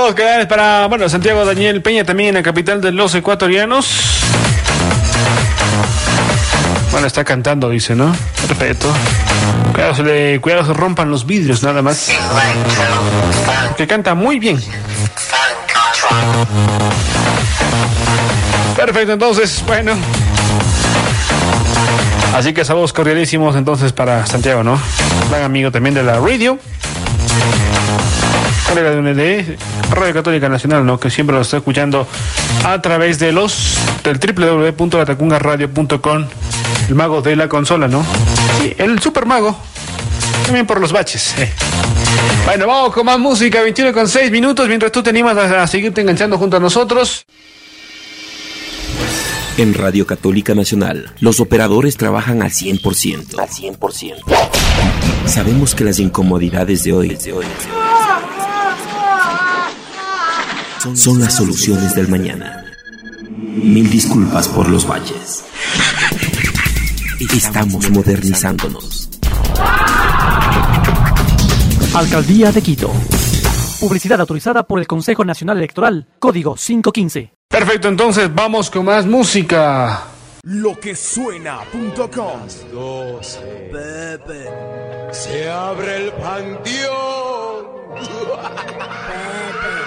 Saludos que para, Santiago Daniel Peña, también en la capital de los ecuatorianos. Está cantando, dice, ¿no? Perfecto. Cuidado se rompan los vidrios, nada más. Que canta muy bien. Perfecto, entonces, así que saludos cordialísimos entonces para Santiago, ¿no? Gran amigo también de la radio. Colega de Radio Católica Nacional, ¿no? Que siempre lo está escuchando a través del www.latacungaradio.com. El mago de la consola, ¿no? Sí, el super mago. También por los baches. Vamos con más música, 21:06, mientras tú te animas a seguirte enganchando junto a nosotros. En Radio Católica Nacional, los operadores trabajan al 100%. Sabemos que las incomodidades de hoy son las soluciones del mañana. Mil disculpas por los baches. Estamos modernizándonos. Alcaldía de Quito. Publicidad autorizada por el Consejo Nacional Electoral. Código 515. Perfecto, entonces vamos con más música. Loquesuena.com. 12. Pepe. Se abre el panteón. Pepe.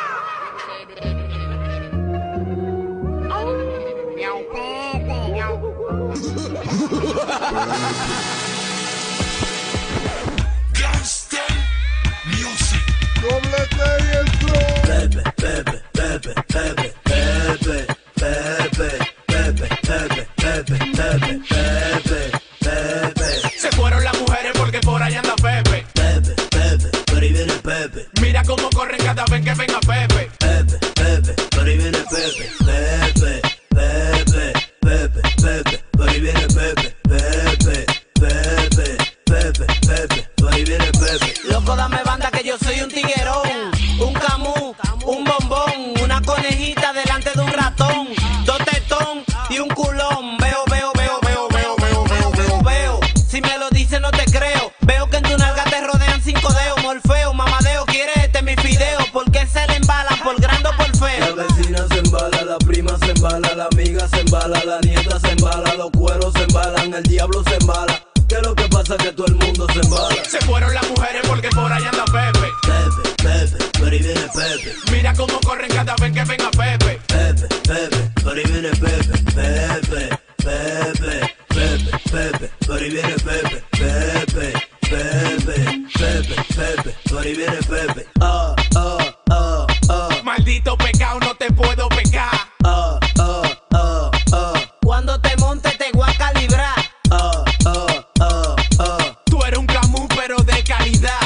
Gangsta Music. Doble T y el flow. Pepe, Pepe, Pepe, Pepe, Pepe, Pepe, Pepe, Pepe, Pepe, Pepe, Pepe, Pepe. Se fueron las mujeres porque por ahí anda Pepe. Pepe, Pepe, por ahí viene Pepe. Mira cómo corren cada vez que venga Pepe. Pepe, Pepe, por ahí viene Pepe. Pepe, Pepe, Pepe, Pepe, por ahí viene Pepe. Pepe, Pepe, Pepe, Pepe, por ahí viene Pepe. Loco, dame banda que yo soy un tiguerón, un camú, un bombón, una conejita delante de un ratón, dos tetón y un culón. Veo. Si me lo dices no te creo. Veo que en tu nalga te rodean 5 dedos. Morfeo, mamadeo, quiere mi fideo. ¿Por qué se le embalan? ¿Por grande o por feo? La vecina se embala, la prima se embala, la amiga se embala, la nieta se embala, los cueros se embalan, el diablo se embala. ¿Qué es lo que pasa? Que todo el mundo se embala. Se fueron las mujeres porque por ahí anda Pepe. Pepe, Pepe, por ahí viene Pepe. Mira cómo corren cada vez que venga Pepe. Pepe, Pepe, por ahí viene Pepe. Pepe, Pepe, Pepe, Pepe, por ahí viene Pepe. Pepe, Pepe, Pepe, Pepe, por ahí viene Pepe. Maldito pecado, no te puedo pecar. Cuando te monte te voy a calibrar. Tú eres un camú pero de calidad.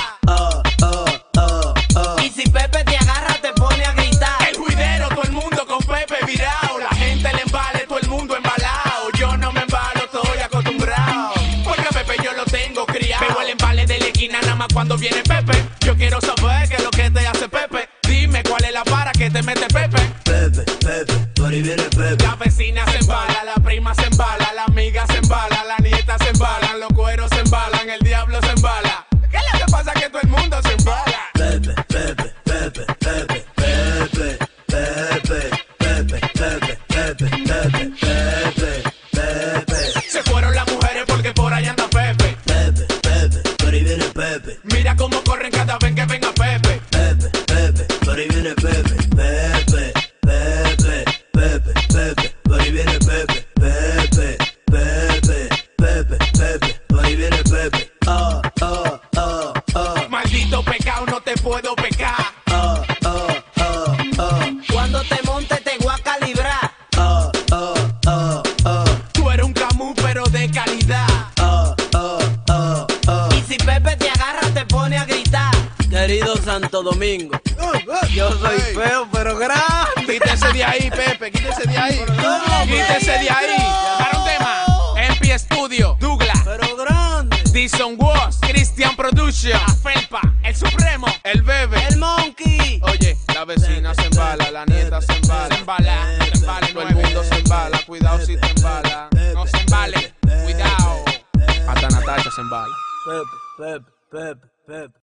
Y si Pepe te agarra te pone a gritar. El juidero, todo el mundo con Pepe virado. La gente le embale, todo el mundo embalado. Yo no me embalo, estoy acostumbrado. Porque a Pepe yo lo tengo criado. Pero el embale de la esquina nada más cuando viene Pepe. Yo quiero saber qué es lo que te hace Pepe. Dime cuál es la para que te mete Pepe. Pepe, Pepe, por ahí viene Pepe. La vecina se embala, la prima se embala, la amiga se embala, la nieta se embala, los cueros se embalan, el diablo se embala. ¿Qué es lo que pasa? Que todo el mundo se embala. Pepe, Pepe, Pepe, Pepe, Pepe, Pepe, Pepe, Pepe, Pepe, Pepe, Pepe, Pepe. Se fueron las mujeres porque por ahí anda Pepe. Pepe, Pepe, por ahí viene Pepe. Mira cómo corren cada vez que venga Pepe. Pepe, Pepe, por ahí viene Pepe. Pepe, Pepe, Pepe, Pepe, por ahí viene Pepe. Pepe, Pepe, Pepe, Pepe, por ahí viene Pepe. Maldito pecado, no te puedo pecar. Cuando te monte te voy a calibrar. Tú eres un camú pero de calidad. Y si Pepe te agarra te pone a gritar. Querido Santo Domingo, yo soy feo pero grande. Quítese de ahí, Pepe, quítese de ahí. Quítese de ahí. Para un tema. MP Studio, Douglas, Pero grande. Dixon Walls, Christian Production, La Felpa, El Supremo, El Bebe, El Monkey. Oye, la vecina se embala, la nieta se embala, todo el mundo se embala, cuidado si te embala, no se embale, cuidado, hasta Natacha se embala. Pepe, Pepe, Pepe, Pepe.